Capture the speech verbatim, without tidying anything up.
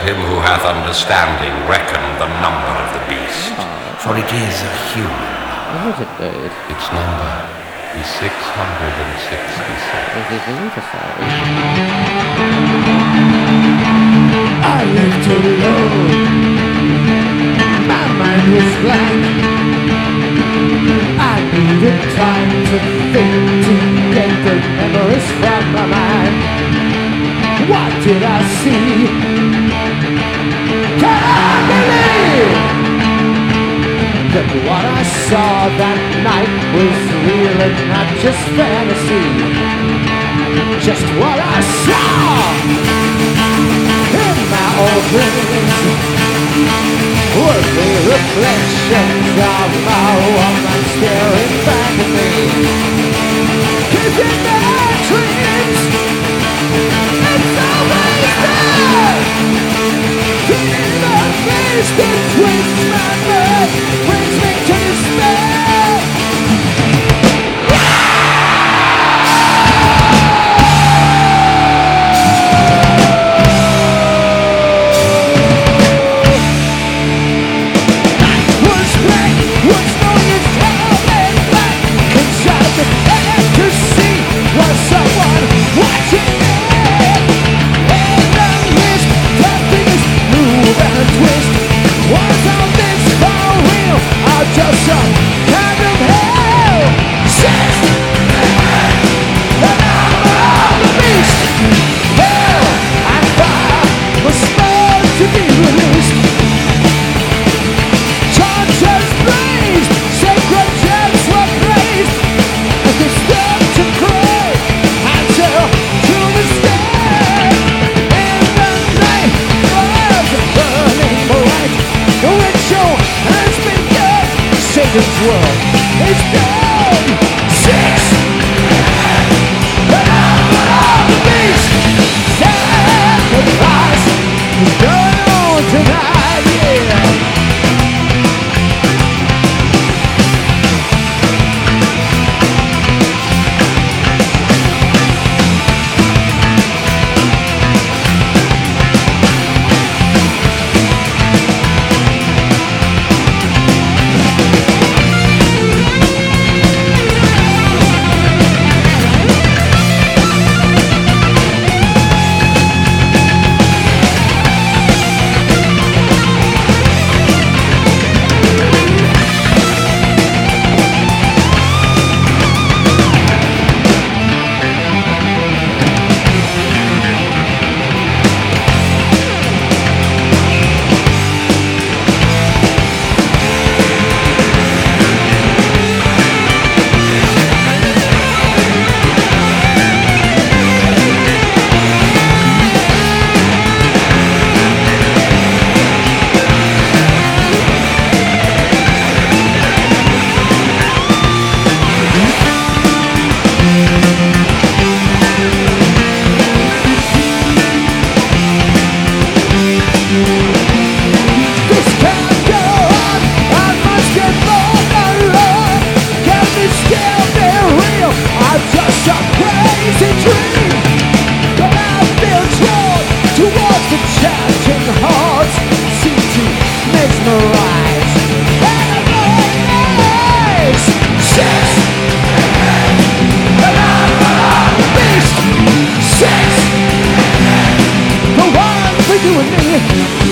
him who hath understanding reckon the number of the beast. For it is a human. What is it, dude? Its number is six hundred sixty-seven. Is it really to say? I lived alone. My mind was blank. I needed time to think, to get the memories from my mind. What did I see? Can I believe that what I saw that night was real and not just fantasy? Just what I saw in my old dreams were the reflections of my woman staring back at me. Cause in my dreams, it's always there. In the face that twists my mind, brings me to despair. Satan's world is down. Six. The number of the beast. Sacrifice is going on tonight, yeah. You and me